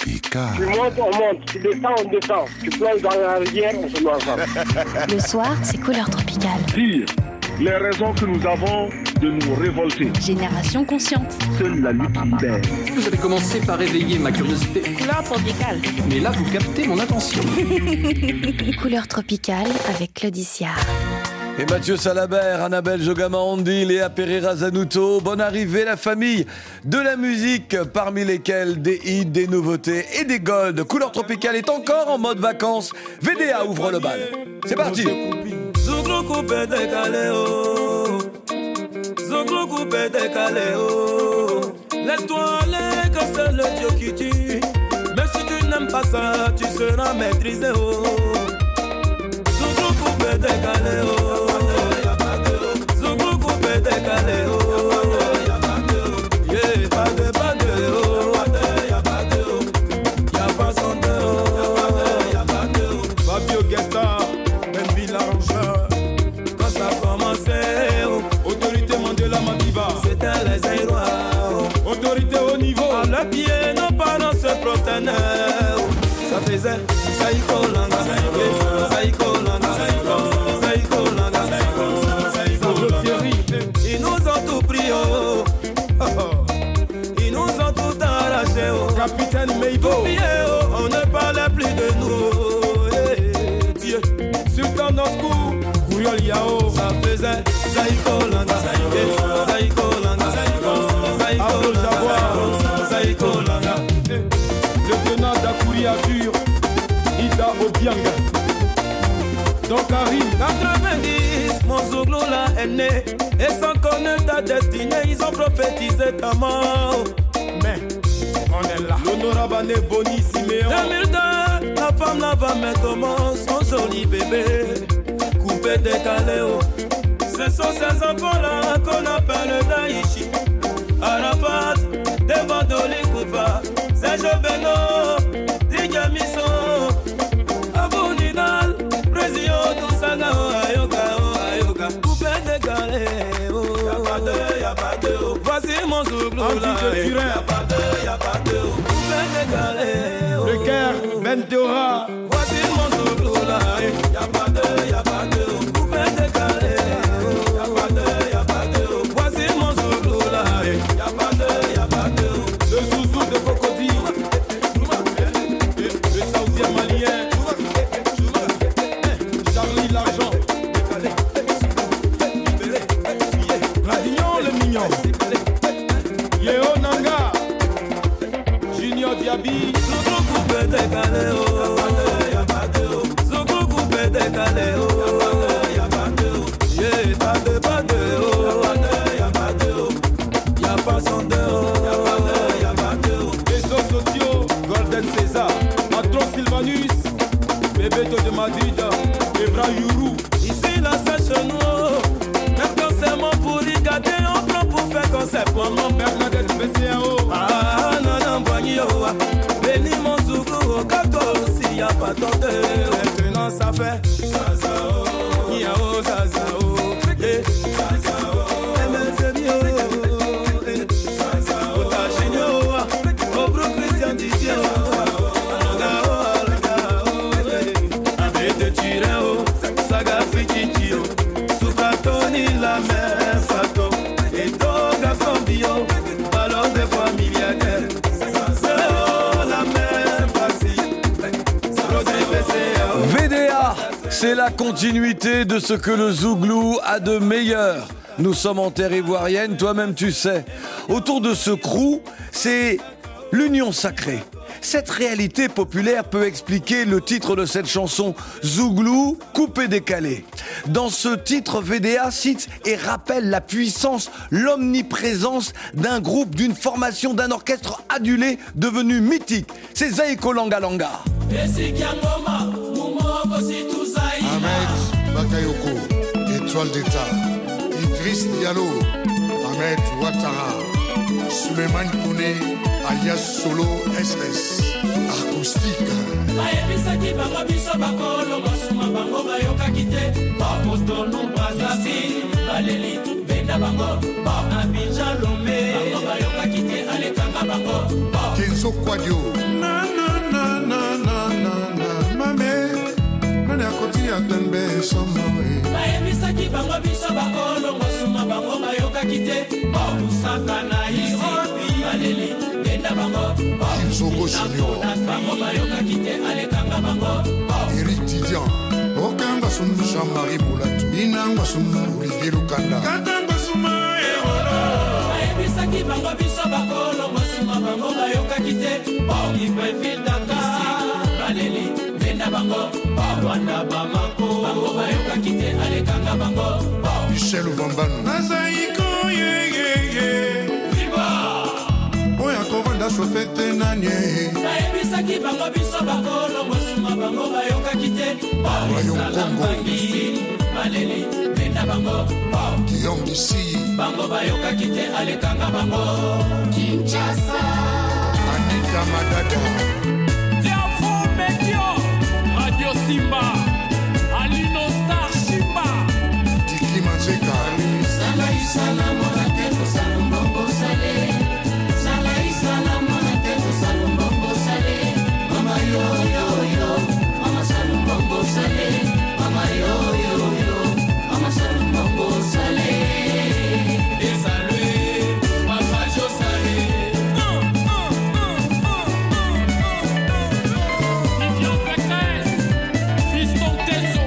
Tropical. Tu montes, on monte. Tu descends, on descend. Tu plonges dans la rivière, on se met ensemble. Le soir, c'est Couleur Tropicale. Dire les raisons que nous avons de nous révolter. Génération consciente. Seule la lutte libère. Vous avez commencé par éveiller ma curiosité. Couleur Tropicale. Mais là, vous captez mon attention. Couleur Tropicale avec Claudicia. Et Mathieu Salabert, Annabelle Jogama-Ondi, Léa Pereira Zanuto, bonne arrivée la famille de la musique, parmi lesquelles des hits, des nouveautés et des golds. Couleur Tropicale est encore en mode vacances. VDA ouvre le bal. C'est parti. Zouglo coupé décalé oh, Zouglo coupé décalé oh. Laisse-toi aller que c'est le Dieu qui tue. Même si tu n'aimes pas ça, tu seras maîtrisé oh. Zouglo coupé décalé oh, Zouglo coupé décalé oh. Yeah, pas de oh, y'a pas son de oh. Fabio Gesta, même Villarangeur. Quand ça a commencé, oh. Autorité Mandela Madiba, c'était les Aïrois oh. Autorité au niveau, à la pied, nos parents se prosternaient oh. Ça faisait Saïko Langa, Saïko Langa, Saïko Langa, Saïko Thierry. Ils nous ont tout pris oh. Ils nous ont tout arraché oh. Capitaine Meibo, oh. On ne parlait plus de nous hey, Dieu. Sultan Noscou, Kouyol Yao. Ça faisait Saïko Langa, Saïko Langa, Saïko Langa, Saïko Langa. Le tenant d'Akouri Adur, Ida Obianga. Donc Karim 90, mon Zouglo là est né. Et sans connaître ta destinée, ils ont prophétisé ta mort. Mais on est là. L'honorable année Boni Siméon 2002, la femme là va mettre au monde son joli bébé. Coupé décalé oh. Ce sont ces enfants là qu'on appelle Daïchi. Arafat, Devandoli Koufa, Serge Beno, Didier Misson, Abou Nidal, Président Doussana, Ayoka, coupé décalé, oh. Y'a pas de, oh. Voici mon Zouglo là, y'a pas de, oh. Coupé décalé, oh. Le Caire, Benteora, voici mon Zouglo là, y'a pas de, oh. Coupé décalé, oh. Y'a pas de, oh. Voici mon Zouglo là, y'a pas de, oh. Le Zouzou de Cocody, le Saoudien malien, Charlie l'argent, Gradignon le mignon, Yéo Nanga, Junior Diaby, Zouglo coupé décalé oh. Y'a pas de, oh. Zouglo coupé décalé oh. Y'a pas de, oh. Yeah, pas de, oh. Y'a pas de, oh. Y'a pas son de oh. Y'a pas de, oh. Réseaux sociaux, Golden César, Matron Sylvanus, Bébéto de Madrid, Evra Yourou. Ici la sèche nous, même quand c'est mon pour y garder, on prend pour faire concept. Pour mon Bernadette BCAO. Ah non, Boigny oh. Béni mon Zouglo, Kato, s'il y a pas d'ordre. Maintenant ça fait Zaza oh. Yao Zaza oh. Zaza oh. MSM yo. Zaza oh. Otachinyo. Obro Christian Didier oh. Aloga oh. Avec de Turin oh. Saga Fikiki oh. Soukatoni la mer Fato. Et Toga Sambio. Ballon de familia. VDA, c'est la continuité de ce que le Zouglou a de meilleur. Nous sommes en terre ivoirienne, toi-même tu sais. Autour de ce crew, c'est l'union sacrée. Cette réalité populaire peut expliquer le titre de cette chanson, Zouglou, coupé décalé. Dans ce titre, VDA cite et rappelle la puissance, l'omniprésence d'un groupe, d'une formation, d'un orchestre adulé devenu mythique. C'est Zaïko Langa Langa. Ahmed Bakayoko, Étoile d'État, Idriss Diallo, Ahmed Ouattara, Suleiman Kone, alias Solo SS, acoustique. Baebisaki bango biso bakolo masuma bango bayokaki te Bapoto Brazzaville baleli benda bango Abidjan Lomé bango bayokaki te alekanga bango Kenzo Kwadio ya tembe somo bayebisaki bango biso bakolongo suma bango bayokaki te bakusaka na Nairobi baleli genda bango Soko Senior bango bayokaki te alekanga bango Eric Tidian Okanga Sunu Jean-Marie Boulatu Inanga Sunu Olivier Lukanda Katanga Suma bayebisaki bango biso bakolongo suma bango bayokaki te bakipefi Dakar baleli genda bango Rwanda Bamako bango bayokaki te alekanga bango Michel Vambano Nazaiko Oya kovanda chofete nanye bayebisaki bango biso bakolongo suma bango bayokaki te bayokongo baleli genda bango Guillaume Dissy bango bayokaki te alekanga bango Kinshasa Anita Madada Diafo Medio Radio Simba Alino Star Simba Tiki Manzeka Sala isala mona teko salumbongo sale Sala isala mona teko salumbongo sale Mama yo yo yo Mama salumbongo sale Mama yo yo yo Mama salumbongo sale Desalue Papa Jo sale Vivian Fekes Fiston Teso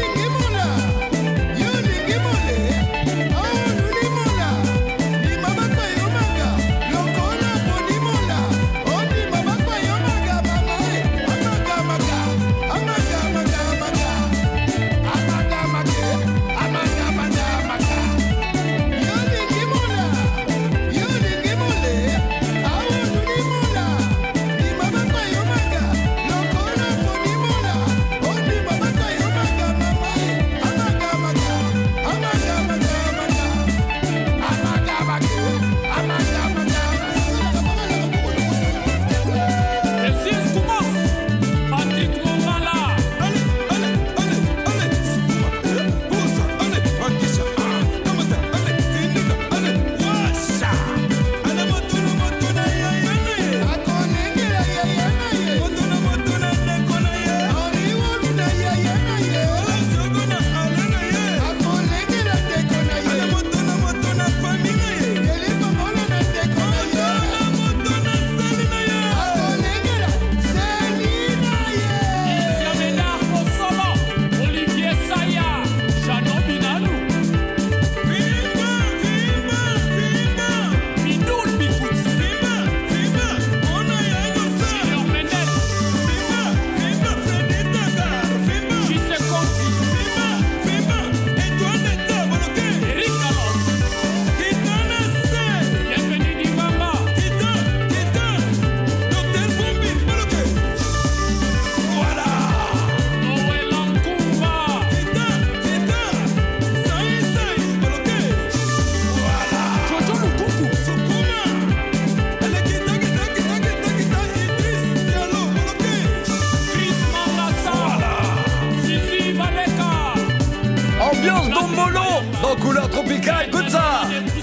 Ambiance Dombolo dans Couleur Tropicale, écoute ça.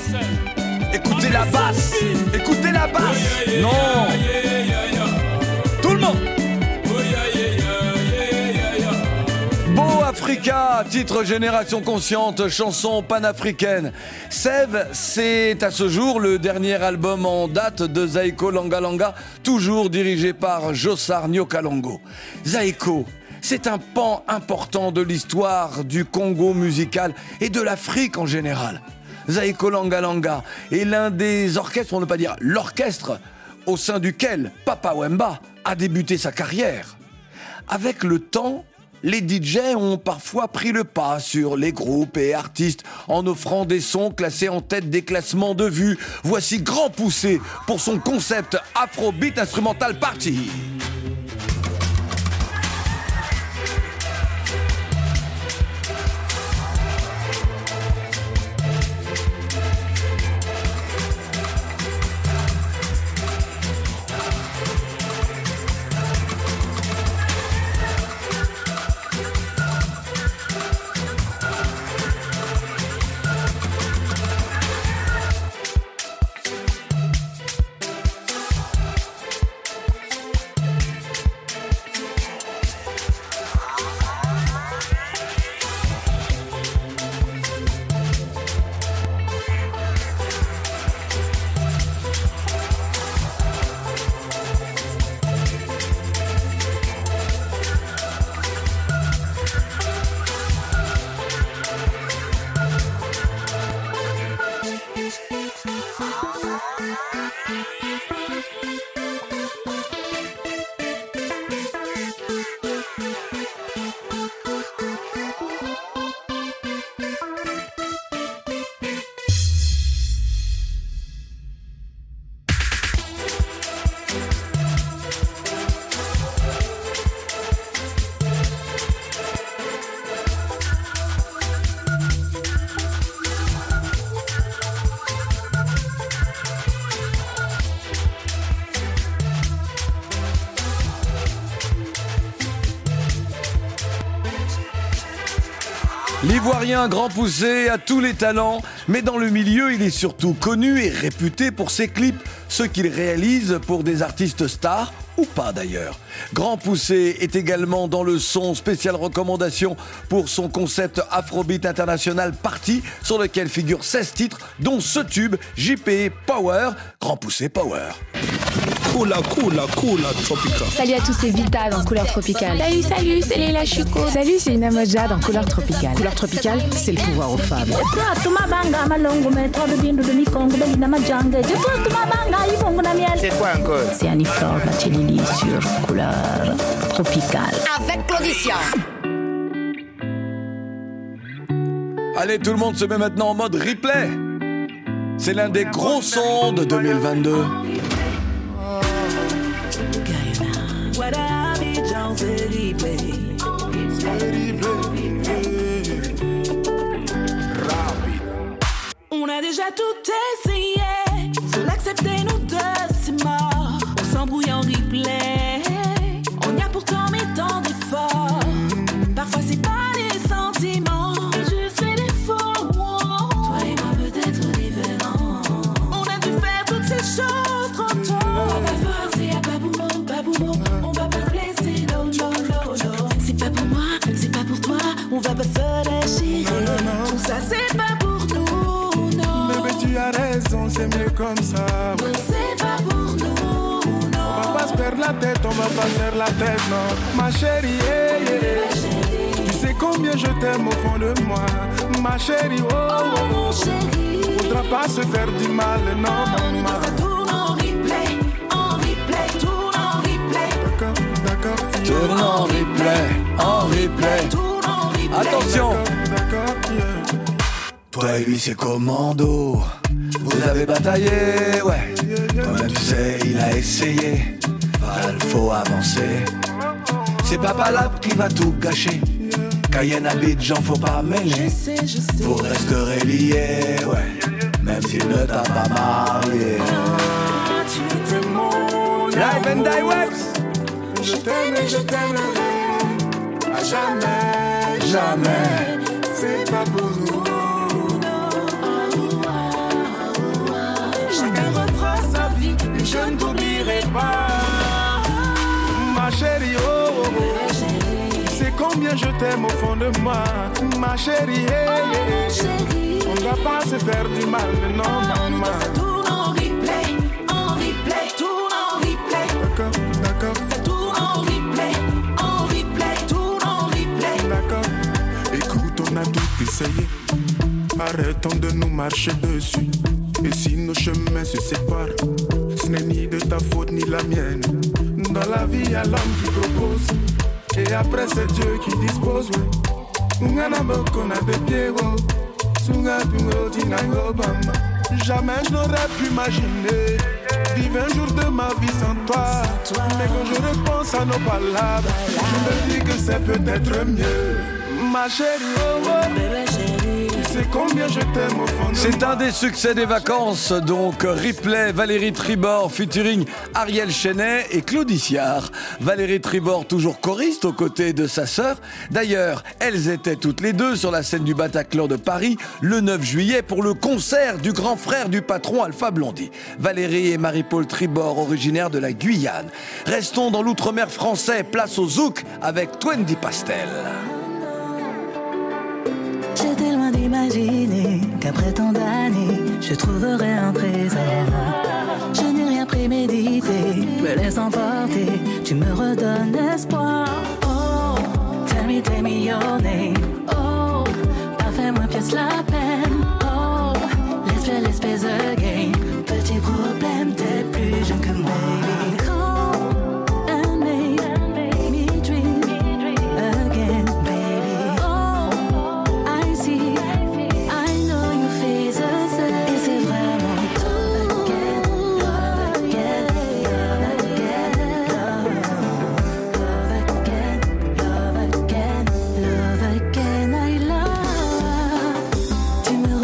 Écoutez la basse, écoutez la basse. Non, tout le monde. Beau Africa, titre Génération Consciente, chanson panafricaine. Sève, c'est à ce jour le dernier album en date de Zaiko Langa Langa, toujours dirigé par Jossar Nyokalongo. Zaiko, c'est un pan important de l'histoire du Congo musical et de l'Afrique en général. Zaiko Langa Langa est l'un des orchestres, pour ne pas dire l'orchestre, au sein duquel Papa Wemba a débuté sa carrière. Avec le temps, les DJ ont parfois pris le pas sur les groupes et artistes en offrant des sons classés en tête des classements de vues. Voici Grand Poussé pour son concept Afrobeat Instrumental Party. L'Ivoirien Grand Poussé a tous les talents, mais dans le milieu, il est surtout connu et réputé pour ses clips, ceux qu'il réalise pour des artistes stars ou pas d'ailleurs. Grand Poussé est également dans le son spécial recommandation pour son concept Afrobeat International Party, sur lequel figurent 16 titres, dont ce tube JP Power, Grand Poussé Power. Coula, tropical. Salut à tous, c'est Vita dans Couleur Tropicale. Salut, c'est Leila Chuko. Salut, c'est Ina Moja dans Couleur Tropicale. Couleur Tropicale, c'est le pouvoir aux femmes. C'est quoi encore? C'est Annie-Flore Batilili sur Couleur Tropicale. Avec Claudicia. Allez, tout le monde se met maintenant en mode replay. C'est l'un des gros sons de 2022. On a déjà tout essayé, faut l'accepter, nous deux, c'est mort. On s'embrouille en replay, on y a pourtant mis tant d'efforts. Parfois c'est pas les sentiments, je fais l'effort. Toi et moi peut-être différents. On a dû faire toutes ces choses trop tôt. On va forcer à pas pour mot, on va pas se blesser, no. C'est pas pour moi, c'est pas pour toi, on va pas se lâcher. Tout ça c'est pas pour nous. Tu as raison, c'est mieux comme ça. Non, c'est pas pour nous, non. On va pas se perdre la tête, on va pas faire la tête, non. Ma chérie, Tu sais combien je t'aime au fond de moi. Ma chérie, mon chéri. Faudra pas se faire du mal, non, maman. Ça tourne en replay, tourne en replay. D'accord. Tourne en replay. Tourne en replay. Attention. D'accord, Toi et lui c'est commando. Vous avez bataillé, ouais. Toi-même tu sais, il a essayé. Val, faut avancer. C'est Papa Lap qui va tout gâcher. Cayenne, Abidjan, faut pas mêler. Je sais. Vous resterez liés, ouais. Même s'il ne t'a pas marié. Tu étais mon Live and direct. Je t'aime et je t'aimerai. À jamais. C'est pas pour nous. Chacun refera sa vie, mais je ne t'oublierai pas. Ma chérie, tu sais combien je t'aime au fond de moi. Ma chérie, on ne doit pas se faire du mal, non, maman. Ça tourne en replay, tourne en replay. D'accord. Ça tourne en replay, tourne en replay. D'accord. Écoute, on a tout essayé. Arrêtons de nous marcher dessus. Et si nos chemins se séparent, ce n'est ni de ta faute ni la mienne. Dans la vie, il y a l'homme qui propose. Et après, c'est Dieu qui dispose. Jamais je n'aurais pu imaginer vivre un jour de ma vie sans toi. Mais quand je repense à nos palabres, je me dis que c'est peut-être mieux. Ma chérie, Bébé chérie, tu sais combien je t'aime au fond de C'est moi. un des succès des vacances, donc replay, Valérie Tribord featuring Ariel Chenet et Claudiciard. Valérie Tribord toujours choriste aux côtés de sa sœur. D'ailleurs, elles étaient toutes les deux sur la scène du Bataclan de Paris le 9 juillet pour le concert du grand frère du patron Alpha Blondy. Valérie et Marie-Paul Tribord, originaires de la Guyane. Restons dans l'outre-mer français, place au zouk avec Twenty Pastel. J'étais loin d'imaginer qu'après tant d'années, je trouverais un trésor. Je n'ai rien prémédité, me laisse emporter, tu me redonnes espoir. Oh, tell me your name. Oh, parfait-moi pièce la peine. Oh, l'espèce again. Petit problème, t'es plus jeune que baby. Come and make me dream again, baby. Oh, I see, I know you feel the same. Et c'est vraiment love again, love again, love again, love again, love again, love again, I love. Tu me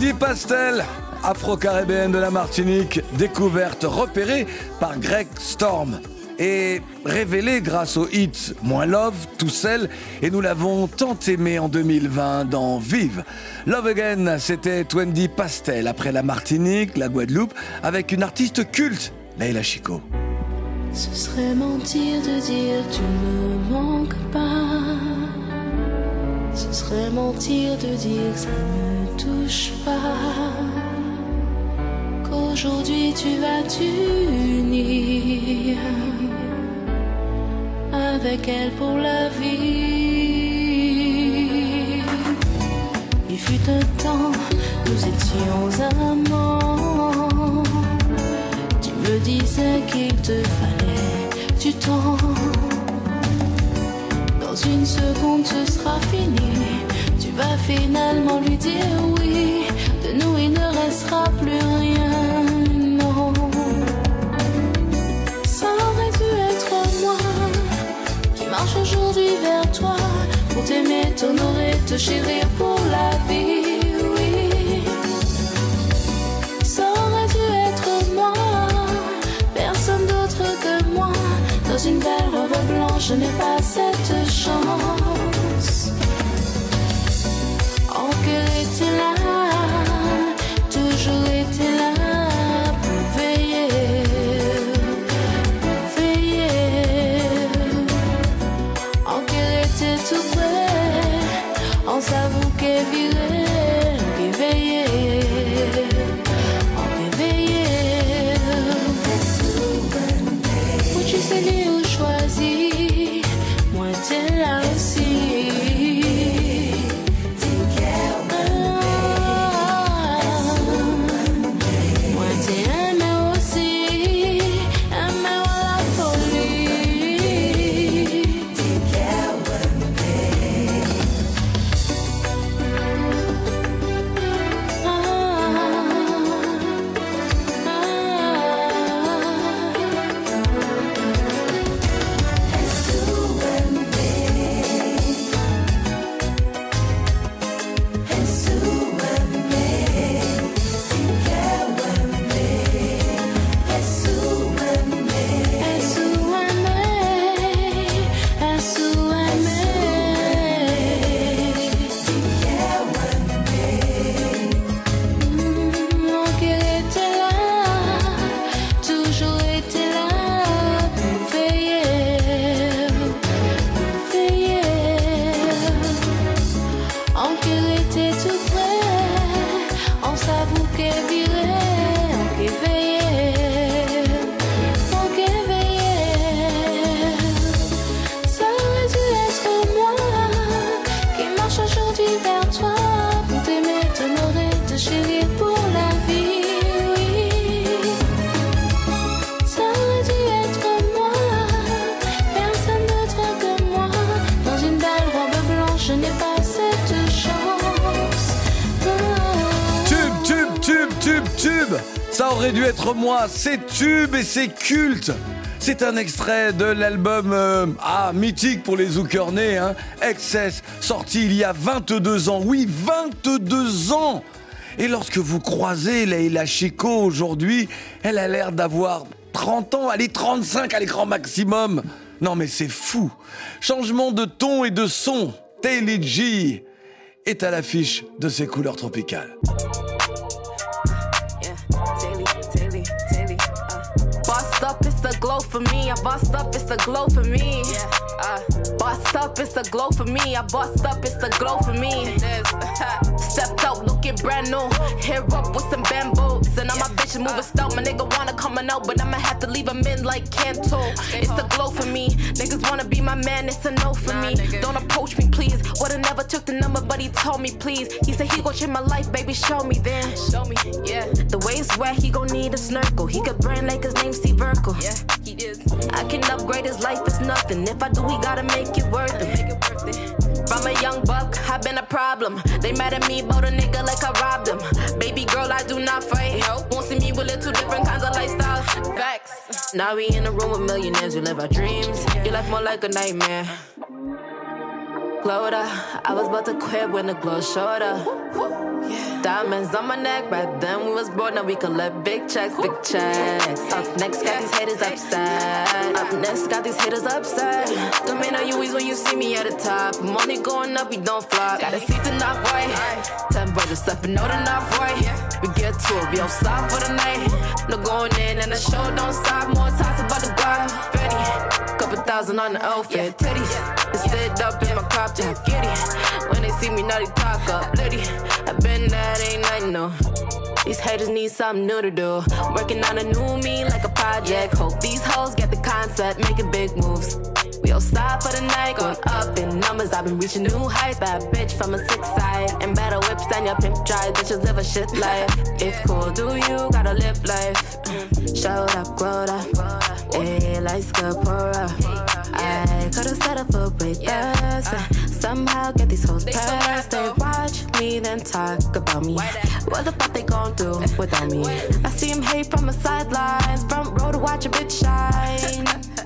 Twendy Pastel, afro-caribéenne de la Martinique, découverte, repérée par Greg Storm et révélée grâce au hit Moins Love, Tout Seul, et nous l'avons tant aimé en 2020 dans Vive. Love Again, c'était Twendy Pastel après la Martinique, la Guadeloupe, avec une artiste culte, Leila Chico. Ce serait mentir de dire tu me manques pas. Ce serait mentir de dire que ça ne touche pas. Qu'aujourd'hui tu vas t'unir avec elle pour la vie. Il fut un temps, nous étions amants. Tu me disais qu'il te fallait du temps. Dans une seconde ce sera fini. Tu vas finalement lui dire oui. De nous il ne restera plus rien, non. Ça aurait dû être moi qui marche aujourd'hui vers toi, pour t'aimer, t'honorer, te chérir pour la vie, oui. Ça aurait dû être moi, personne d'autre que moi. Dans une belle robe blanche, je n'ai pas cette chance. En cœur était là, toujours été là pour veiller, pour veiller. En cœur était tout près, on s'avoue qu'elle virait, qu'elle veillait, on veillait. Où tu sais lui où choisir, moi t'es là aussi. Ça aurait dû être moi, c'est tube et c'est culte. C'est un extrait de l'album mythique pour les Zoukernés, Excess, sorti il y a 22 ans. Oui, 22 ans. Et lorsque vous croisez Leila Chico aujourd'hui, elle a l'air d'avoir 30 ans, allez 35 à l'écran maximum. Non mais c'est fou. Changement de ton et de son. Taylor G est à l'affiche de ses couleurs tropicales. Bossed up, it's the glow for me. I bossed up, it's the glow for me. Bossed up, it's the glow for me. I bossed up, it's the glow for me. Stepped out looking brand new. Hair up with some bamboos. And all my bitches moving slow. My nigga wanna come out, but I'ma have to leave him in like Canto. It's the glow for me. Niggas wanna be my man, it's a no for me. Don't approach me, please. Would've never took the number, but he told me, please. He said he gon' change my life, baby, show me then. Show me, yeah. The way it's wet, he gon' need a snorkel. He could brand like his name Steve Urkel. Yeah, he is. I can upgrade his life, it's nothing. If I do, we gotta make it worth it. From a young buck, I've been a problem. They mad at me about a nigga like I robbed him. Baby girl, I do not fight. Won't see me, we live two different kinds of lifestyles. Facts. Now we in a room with millionaires, we live our dreams. Your life more like a nightmare. Glowed up, I was about to quit when the glow showed up. Yeah. Diamonds on my neck, back then we was broke, now we collect big checks, big checks. Up next, got these haters upset. Up next, got these haters upset. The main are you always when you see me at the top. Money going up, we don't flop. Got a seat to knock, boy. 10 brothers stepping out enough, boy. We get to it, we outside for the night. No going in, and the show don't stop. More talks about the guard, ready. Couple thousand on the outfit, titties. They sit up in my crop top, giddy. When they see me, now they talk up, litty. I been that ain't nothing new. These haters need something new to do. Working on a new me like a project. Hope these hoes get the concept, making big moves. We outside for the night, going up in numbers. I've been reaching new heights. Bad bitch from a 6 side. And better whips than your pimp drive. Bitches live a shit life. It's cool, do you gotta live life? Showed up, growed up. Ayy, life's good, pour up. I could've set up for breakfast. Somehow get these hoes pressed. They watch me, then talk about me. What the fuck they gon' do without me? I see him hate from the sidelines. Front row to watch a bitch shine.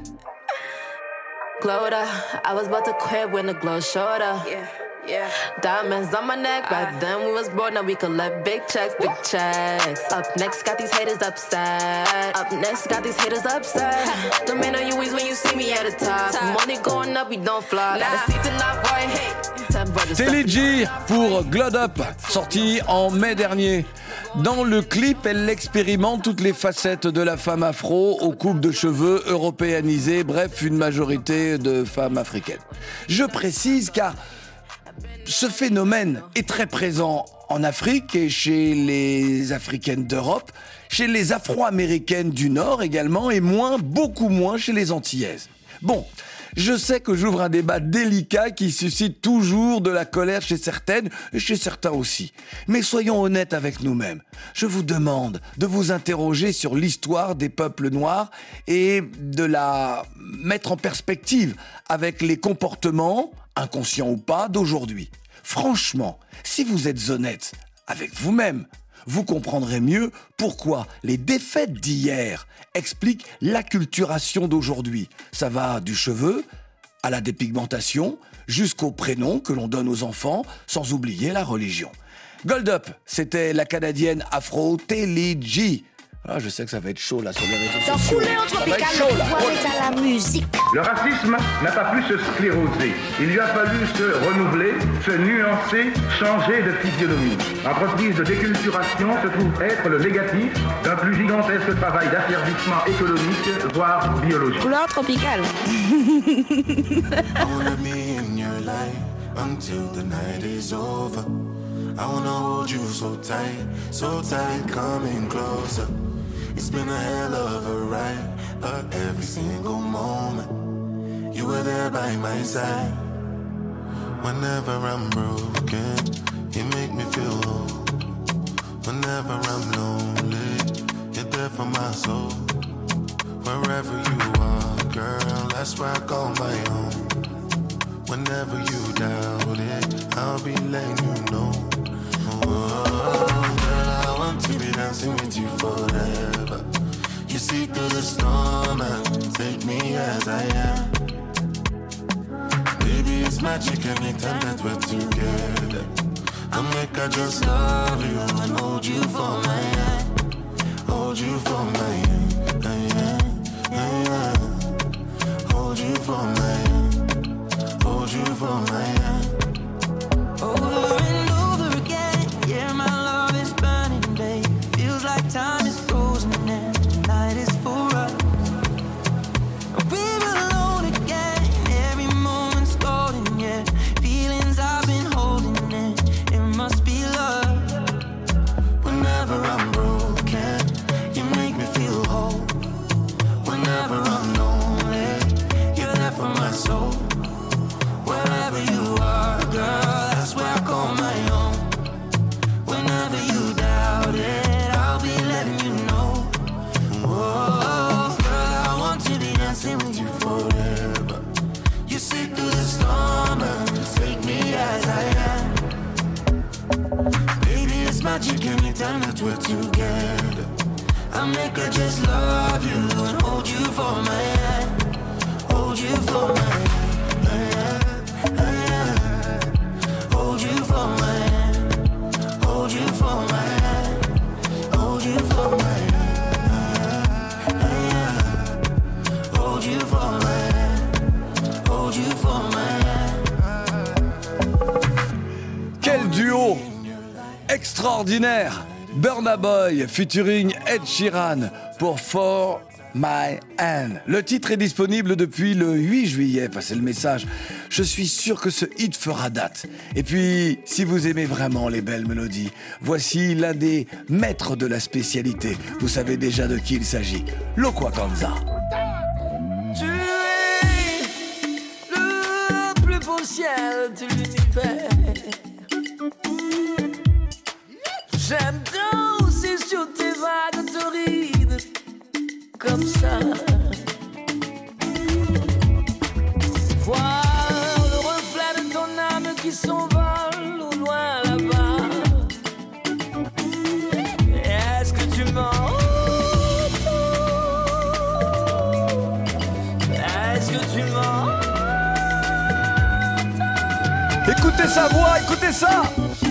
Glowed up, I was about to quit when the glow showed up. Yeah. Diamonds on my neck, back then we was broke, now we collect big checks, big checks. Up next, got these haters upset. Up next, got these haters upset. The man are you always when you see me at the top. Money going up, we don't flop. Got a seat to knock, boy. Telly G pour Glowed Up, sorti en mai dernier. Dans le clip, elle expérimente toutes les facettes de la femme afro aux coupes de cheveux européanisées, bref, une majorité de femmes africaines. Je précise car ce phénomène est très présent en Afrique et chez les Africaines d'Europe, chez les Afro-Américaines du Nord également et beaucoup moins chez les Antillaises. Bon, je sais que j'ouvre un débat délicat qui suscite toujours de la colère chez certaines et chez certains aussi. Mais soyons honnêtes avec nous-mêmes. Je vous demande de vous interroger sur l'histoire des peuples noirs et de la mettre en perspective avec les comportements, inconscients ou pas, d'aujourd'hui. Franchement, si vous êtes honnête avec vous-même, vous comprendrez mieux pourquoi les défaites d'hier expliquent l'acculturation d'aujourd'hui. Ça va du cheveu à la dépigmentation jusqu'au prénom que l'on donne aux enfants, sans oublier la religion. Glowed Up, c'était la Canadienne afro Telly G. Ah, je sais que ça va être chaud là sur les réseaux sociaux. Dans Couleur Tropicale, le pouvoir est à la musique. Le racisme n'a pas pu se scléroser. Il lui a fallu se renouveler, se nuancer, changer de physionomie. L'entreprise de déculturation se trouve être le négatif d'un plus gigantesque travail d'asservissement économique, voire biologique. Couleur Tropicale. I wanna be in your life until the night is over. I wanna hold you so tight, coming closer. It's been a hell of a ride, but every single moment you were there by my side. Whenever I'm broken, you make me feel whole. Whenever I'm lonely, you're there for my soul. Wherever you are, girl, that's where I call my own. Whenever you doubt it, I'll be letting you know. Oh, girl, I want to be dancing with you forever. You see through the storm and take me as I am. Baby, it's magic anytime that we're together. I make I just love you and hold you for my hand. Hold you for my hand. Hold you for my hand. Hold you for my hand. Over and over again, yeah, my love is burning, babe. Feels like time is frozen and tonight is for us. We're alone again, every moment's golden, yeah. Feelings I've been holding in, it must be love. Whenever I'm broken, you make me feel whole. Whenever I'm lonely, you're there for my soul. Wherever you are, girl, that's where I call my own. Whenever you doubt it, I'll be letting you know. Oh, girl, I want to be dancing with you forever. You see through the storm and take me as I am. Baby, it's magic anytime that we're together. I make her just love you and hold you for my hand. Hold you for my hand. Hold you for my hand. Hold you for hold you for my Quel duo extraordinaire. Burna Boy featuring Ed Sheeran pour For My Hand. Le titre est disponible depuis le 8 juillet, passez le message. Je suis sûr que ce hit fera date. Et puis, si vous aimez vraiment les belles mélodies, voici l'un des maîtres de la spécialité. Vous savez déjà de qui il s'agit. Lokwakanza. Tu es le plus beau ciel de l'univers. J'aime danser sur tes vagues torrides, comme ça. Voir le reflet de ton âme qui s'envole au loin là-bas. Est-ce que tu m'entends? Est-ce que tu m'entends? Écoutez sa voix, écoutez ça!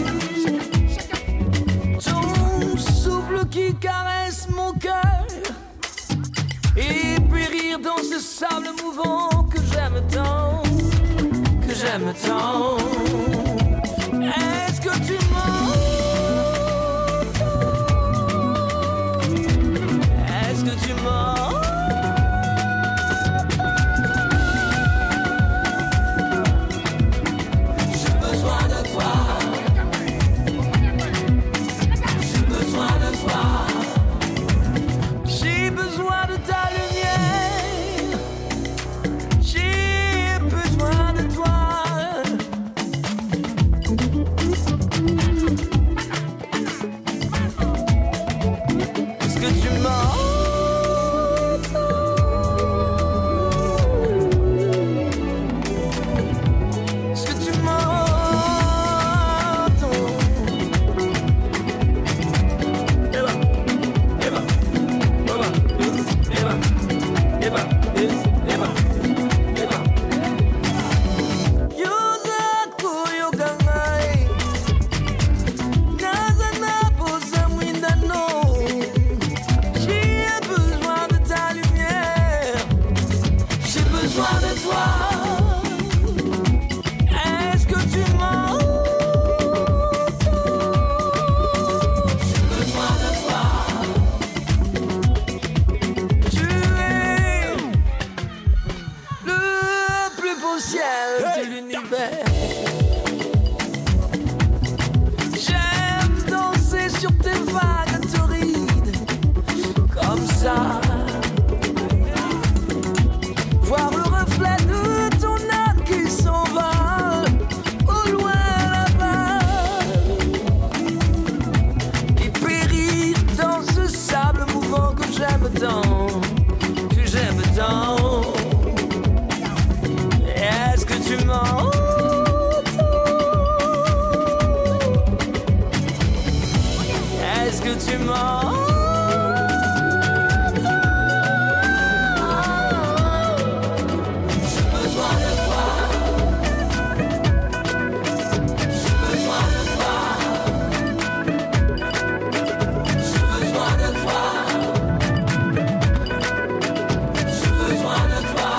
Qui caresse mon cœur et périr dans ce sable mouvant que j'aime tant, que j'aime tant. Est-ce que tu m'entends? Est-ce que tu m'entends? J'ai besoin de toi. J'ai besoin de ta lumière. J'ai besoin de toi. Est-ce que tu m'entends? Est-ce que tu m'entends? J'aime danser sur tes vagues torrides, comme ça. Voir le reflet de ton âme qui s'envole au loin là-bas et périr dans ce sable mouvant que j'aime tant, que j'aime tant. Est-ce que tu m'entends? Est-ce que tu m'entends? J'ai besoin de toi. J'ai besoin de toi. J'ai besoin de toi. J'ai besoin de toi.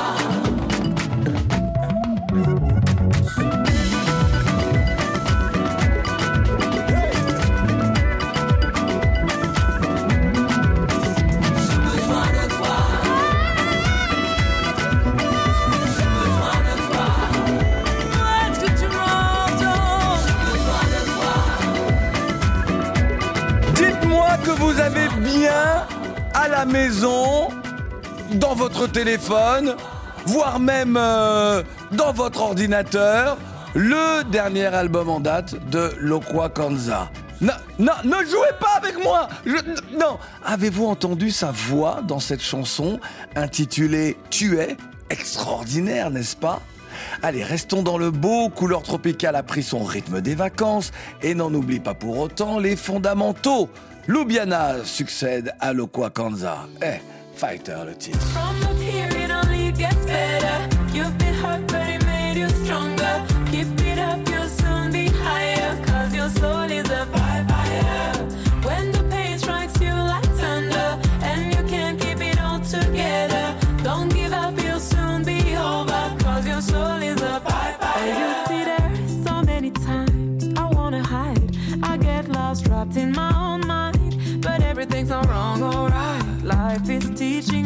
Que vous avez bien à la maison, dans votre téléphone, voire même dans votre ordinateur, le dernier album en date de Lokwakanza. Non, ne jouez pas avec moi. Non. Avez-vous entendu sa voix dans cette chanson intitulée « Tu es » extraordinaire, n'est-ce pas? Allez, restons dans le beau. Couleur Tropicale a pris son rythme des vacances et n'en oublie pas pour autant les fondamentaux. Lubiana succède à Lokwakanza. Fighter le titre. From the period only it gets better. You've been hurt but it made you stronger. Keep it up, you'll soon be higher. Cause your soul is a fire. When the pain strikes you like thunder and you can't keep it all together, don't give up, you'll soon be over. Cause your soul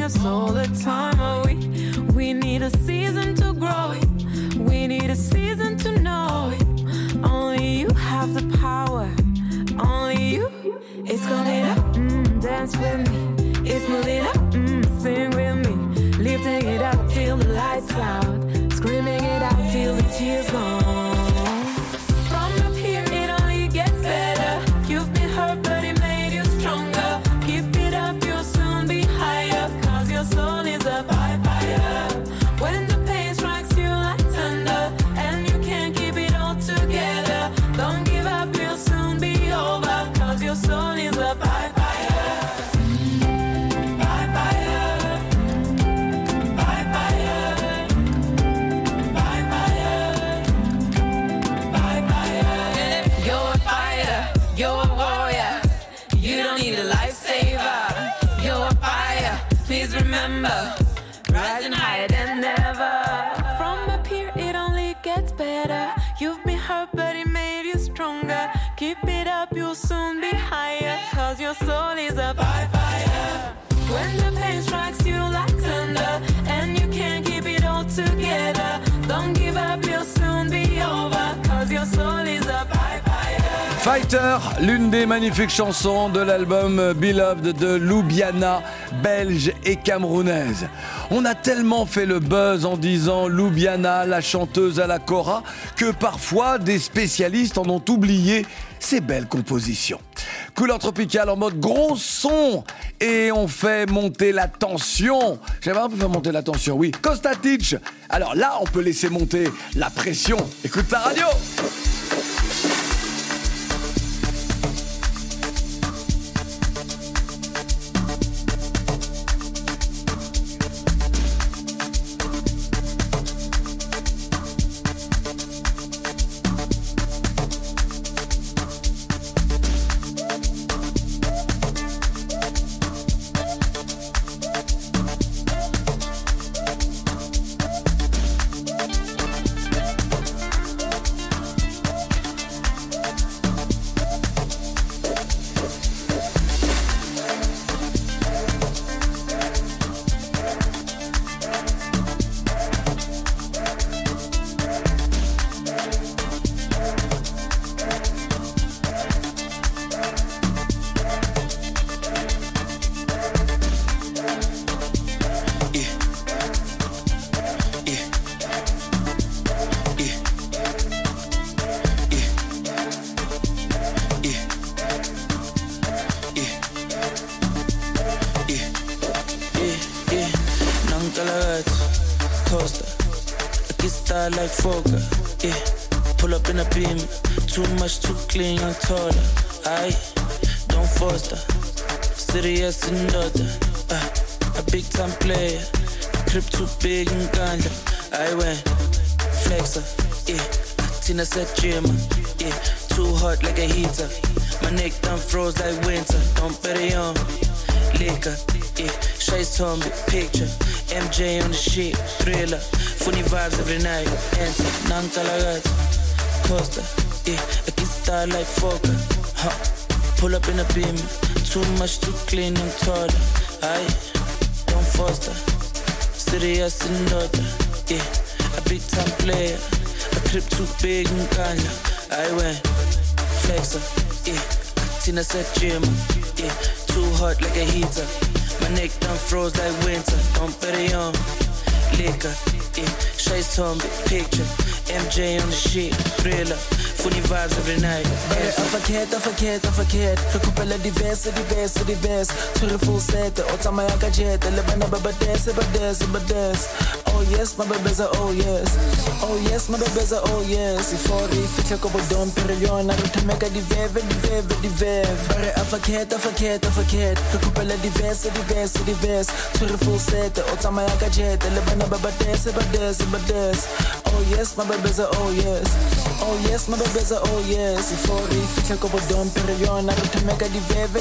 us all the time. Oh, we need a season to grow it. We need a season to know it. Only you have the power. Only you. It's coming up. Dance with me. It's moving up. Sing with me. Lifting it up till the lights out. Screaming it out till the tears gone. From up here it only gets better. You've been hurt but it made you stronger. Keep it up, you'll soon be higher. Cause your soul is a fire. When the pain strikes you like thunder and you can't keep it all together, don't give up, you'll soon be over. Cause your soul is a fire. Remember, rising higher than ever. From up here it only gets better. You've been hurt but it made you stronger. Keep it up, you'll soon be higher. Cause your soul is a fire. When the pain strikes you like thunder and you can't keep it all together, don't give up, you'll soon be over. Cause your soul is a fire. Fighter, l'une des magnifiques chansons de l'album Beloved de Loubiana, belge et camerounaise. On a tellement fait le buzz en disant Loubiana, la chanteuse à la kora, que parfois des spécialistes en ont oublié ces belles compositions. Couleur tropicale en mode gros son et on fait monter la tension. J'aimerais un peu faire monter la tension, oui. Kostatic. Alors là, on peut laisser monter la pression. Écoute la radio. Like Fokker, yeah. Pull up in a beam, too much, too clean, young taller. Aye, don't foster. Serious and daughter, a big time player. Crib too big and ganja. I went flexer, yeah. Tina said gym, yeah. Too hot like a heater. My neck done froze like winter. Don't bet it on liquor, yeah. Shades on me, picture. MJ on the shit, thriller. Funny vibes every night. Enter, Nankalagat, Costa, yeah. I can style like Fokker, Pull up in a beam, too much, too clean and taller. Aye, don't foster. Serious and daughter, yeah. A big time player. A crib too big and ganja. I went flexer, yeah. Tina said gym, yeah. Too hot like a heater. My neck done froze like winter. Don't bet it on liquor, yeah. Shades on me, picture. MJ on the shit, thriller. Funny vibes every night. I forget. Recupera diverse. Turi full set, otama ya kajete. Lebana baba dance. Oh yes, my baby's a oh yes. Oh yes, my baby's a oh yes. Ifori, ficha kobo dom perion. Arutameka diveve. Bare I forget. Recupera diverse. Turi full set, otama ya kajete. Lebana baba dance. Oh yes, my baby's a oh yes. Oh yes, my baby's a oh yes. Ifori, ficha kobo dom perion. Arutameka diveve.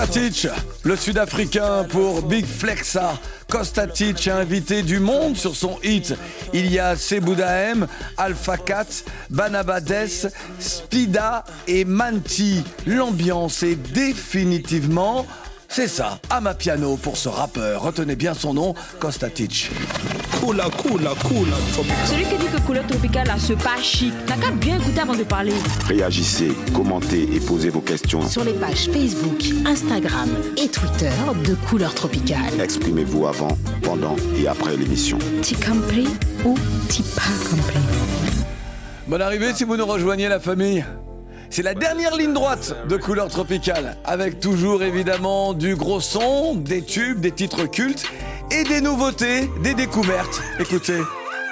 Kostatic, le Sud-Africain pour Big Flexa. Kostatic a invité du monde sur son hit. Il y a Sebouda M, Alpha Cat, Banabades, Spida et Manti. L'ambiance est définitivement... C'est ça, Amapiano pour ce rappeur. Retenez bien son nom, Kostatic. Cool. Celui qui dit que Couleur Tropicale a ce pas chic, n'a qu'à bien écouter avant de parler. Réagissez, commentez et posez vos questions sur les pages Facebook, Instagram et Twitter de Couleur Tropicale. Exprimez-vous avant, pendant et après l'émission. T'y compris ou t'y pas compris? Bonne arrivée si vous nous rejoignez, la famille. C'est la dernière ligne droite de Couleur Tropicale, avec toujours évidemment du gros son, des tubes, des titres cultes et des nouveautés, des découvertes. Écoutez.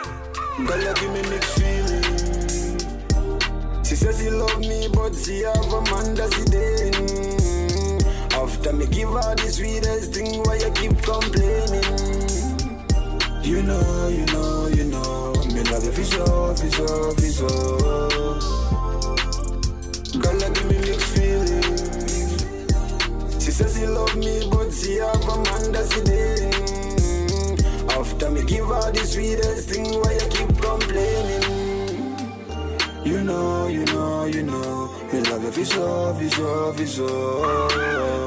Girl, give me mixed feelings. She says she love me, but she have a man that's a thing. After me give her the sweetest thing, why you keep complaining? You know, me love you for sure.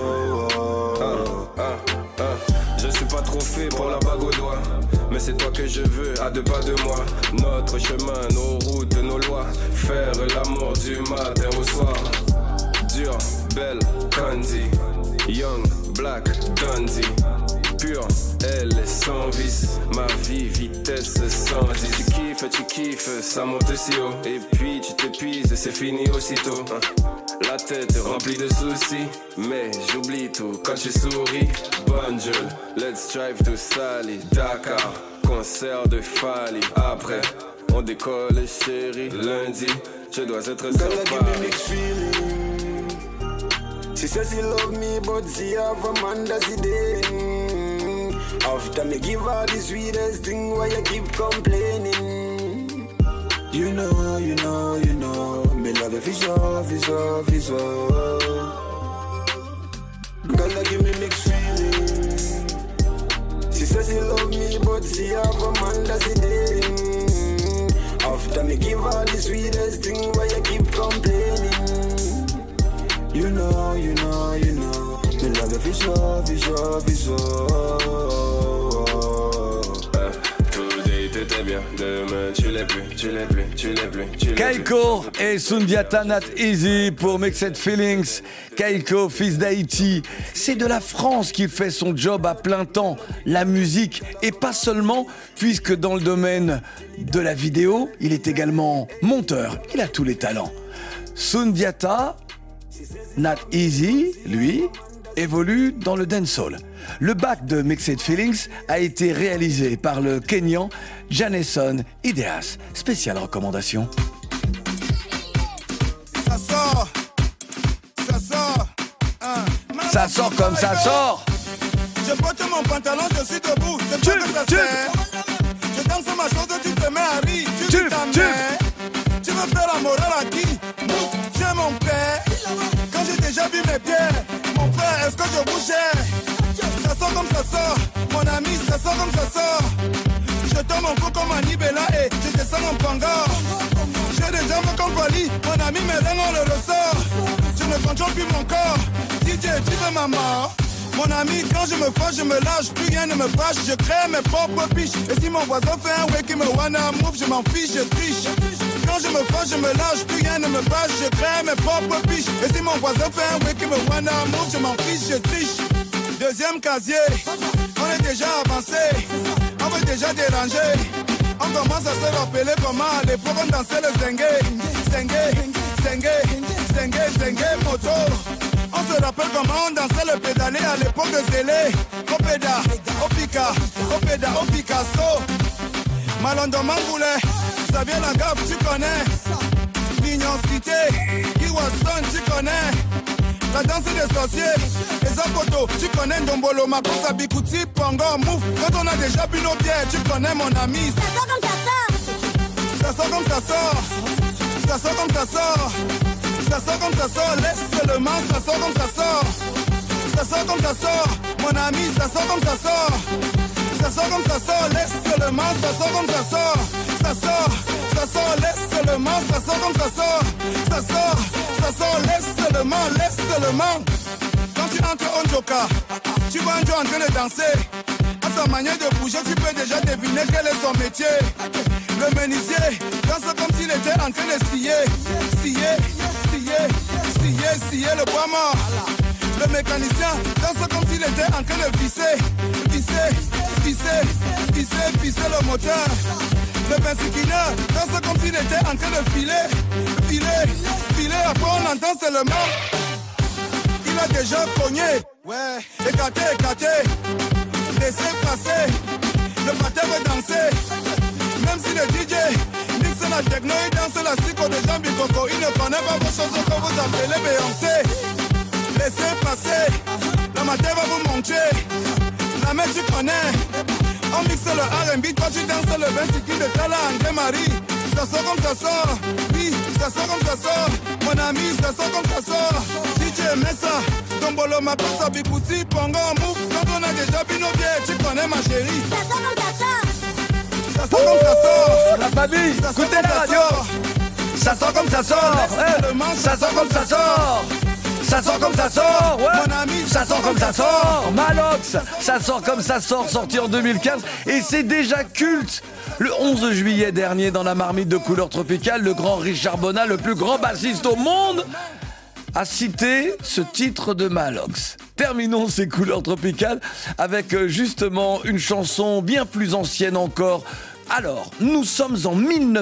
Je suis pas trop fait pour la bague au doigt, mais c'est toi que je veux à 2 pas de moi. Notre chemin, nos routes, nos lois. Faire l'amour du matin au soir. Dur, belle, Candy. Young, black, Dundee. Pure, elle est sans vice. Ma vie, vitesse 110. Tu kiffes, ça monte si haut. Et puis tu t'épuises, c'est fini aussitôt. La tête remplie de soucis, mais j'oublie tout quand tu souris. Bonjour, let's drive to Sali, Dakar, concert de Fali. Après, on décolle chérie, lundi, je dois être sur Paris. She says she love me, but she have a man that's a thing. After me give her the sweetest thing, why you keep complaining? You know, me love you for sure. Girl, give me mixed feelings. She says she love me, but she have a man that's a thing. After me give her the sweetest thing, why you keep complaining? You know, me love you for sure. Today t'étais bien, demain tu l'es plus. Kaiko et Sundiata Not Easy pour Mixed Feelings. Kaiko, fils d'Haïti, c'est de la France qu'il fait son job à plein temps, la musique, et pas seulement, puisque dans le domaine de la vidéo, il est également monteur, il a tous les talents. Sundiata Not Easy, lui, évolue dans le dancehall. Le bac de Mixed Feelings a été réalisé par le Kenyan Janeson Ideas. Spéciale recommandation. Ça sort comme ça sort. Je porte mon pantalon, je suis debout, c'est pas que ça sert. Je danse ma chose, tu te mets à rire, tu dis ta mère. Tu veux faire la morale à qui? J'ai mon père. Quand j'ai déjà vu mes pieds, mon frère, est-ce que je bougeais? Ça sort comme ça sort, mon ami, ça sort comme ça sort. Je tombe mon cou comme un Ibela et je descends en panga. J'ai des jambes comme Wally, mon ami, mes reins on le ressort. Je ne contrôle plus mon corps, DJ, tu veux ma mort? Mon ami, quand je me fâche, je me lâche, plus rien ne me fâche, je crée mes propres biches. Et si mon voisin fait un way qui me wanna move, je m'en fiche, je triche. Quand je me fâche, je me lâche, plus rien ne me fâche, je crée mes propres biches. Et si mon voisin fait un way qui me wanna move, je m'en fiche, je triche. Deuxième casier, on est déjà avancé, on veut déjà déranger. On commence à se rappeler comment à l'époque on dansait le zengue, moto. On se rappelle comment on dansait le pédalé à l'époque de Zélé. Opéda, au Picasso. Malondo Mangoulet, ça vient la gaffe, tu connais. Mignon Cité, Iwason, tu connais. La danse des sorciers, les apotos, tu connais Ndombolo, Makosa, Bikuti, Pongo, Mouf. Quand on a déjà bu nos bières, tu connais mon ami. Ça sort comme ça sort. Ça sort comme ça sort. Ça sort comme ça sort. Ça sort comme ça sort, laisse seulement, ça sort comme ça sort. Ça sort comme ça sort, mon ami, ça sort comme ça sort. Ça sort comme ça sort, laisse seulement, ça sort comme ça sort. Ça sort, laisse seulement, ça sort comme ça sort. Ça sort, laisse seulement. Quand tu entres en Joka, tu vois un Joe en train de danser. À sa manière de bouger, tu peux déjà deviner quel est son métier. Le menuisier danse comme s'il était en train de scier le bois mort. Le mécanicien danse comme s'il était en train de visser le moteur. Le benzineur danse comme s'il était en train de filer. Après on entend seulement. Il a déjà cogné. Ouais, écarté. Laissez passer. Le batteur veut danser. Même si le DJ mixe la techno, il danse la psycho de Jean Bikoko. Il ne connaît pas vos choses que vous appelez Beyoncé. Laissez passer. La matière va vous montrer. La main tu connais. On mixe le R&B, toi tu danses le 26 de Tala André Marie. Ça sort comme ça sort, oui, ça sort comme ça sort. Mon ami, ça sort comme ça sort. DJ Messa, Tombolo, ma passa, Bikouti, Pongo, Mouf. Quand on a déjà binobier, tu connais ma chérie. Ça sort comme ça sort. Ça sort comme ça sort. La famille, écoutez la radio. Ça sort comme ça sort. Ça sort comme ça sort. Ça sort comme ça sort, ouais. Mon ami, ça sort comme ça sort. Malox, ça sort comme ça sort, sorti en 2015 et c'est déjà culte. Le 11 juillet dernier, dans la marmite de Couleur Tropicale, le grand Richard Bonnat, le plus grand bassiste au monde, a cité ce titre de Malox. Terminons ces Couleurs Tropicales avec justement une chanson bien plus ancienne encore. Alors, nous sommes en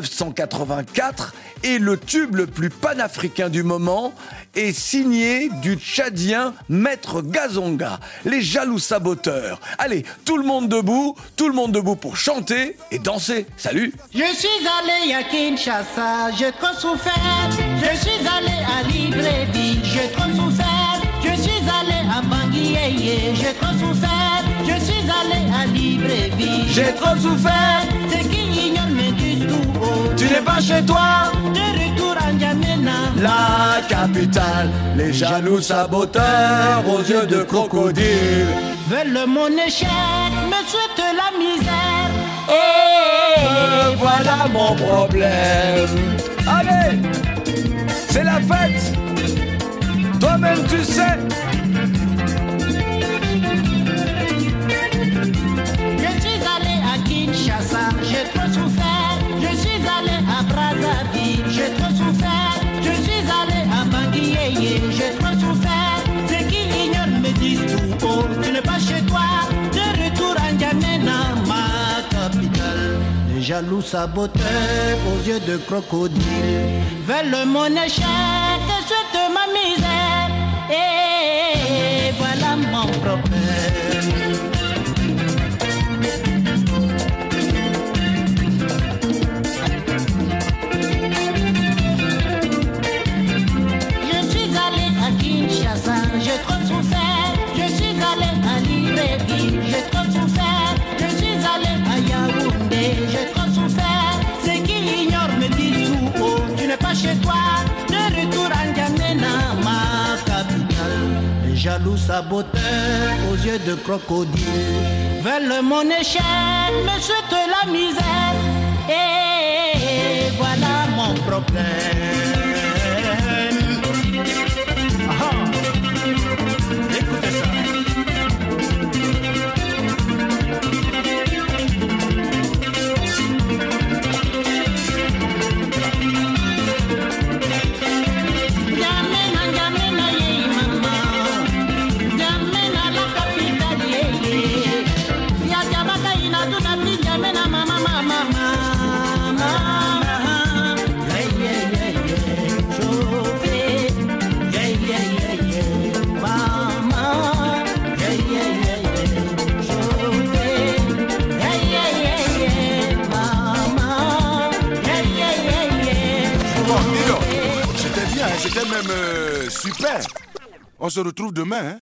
1984 et le tube le plus panafricain du moment est signé du Tchadien Maître Gazonga, les jaloux saboteurs. Allez, tout le monde debout pour chanter et danser. Salut. Je suis allé à Kinshasa, j'ai trop souffert. Je suis allé à Libreville, j'ai trop souffert. Je suis allé à Bangui, j'ai trop souffert. Je suis allé à Libreville, j'ai trop souffert. C'est qui ignorent mes disent tout haut. Tu n'es pas chez toi. De retour à N'Djamena, la capitale. Les jaloux saboteurs aux yeux de crocodile veulent mon échec, me souhaitent la misère. Et voilà mon problème. Allez, c'est la fête. Toi-même tu sais. Je suis allé à Kinshasa, j'ai trop souffert. Je suis allé à Brazzaville, j'ai trop souffert. Je suis allé à Bangui, j'ai trop souffert. Ceux qui ignorent me disent tout haut, tu n'es pas chez toi. De retour à N'Djamena, ma capitale. Les jaloux saboteurs aux yeux de crocodile veulent mon échec, souhaitent ma misère. Et voilà mon problème. Je suis allé à Kinshasa, j'ai trop souffert. Je suis allé à Libreville, j'ai trop souffert. Je suis allé à Yaoundé, j'ai trop souffert. Ceux qui ignorent me disent tout haut, tu n'es pas chez toi. De retour à N'Djamena, ma capitale. Les jaloux saboteurs aux yeux de crocodile veulent mon échec, me souhaitent la misère. Et voilà mon problème. Écoutez ça. C'était même super. On se retrouve demain, hein?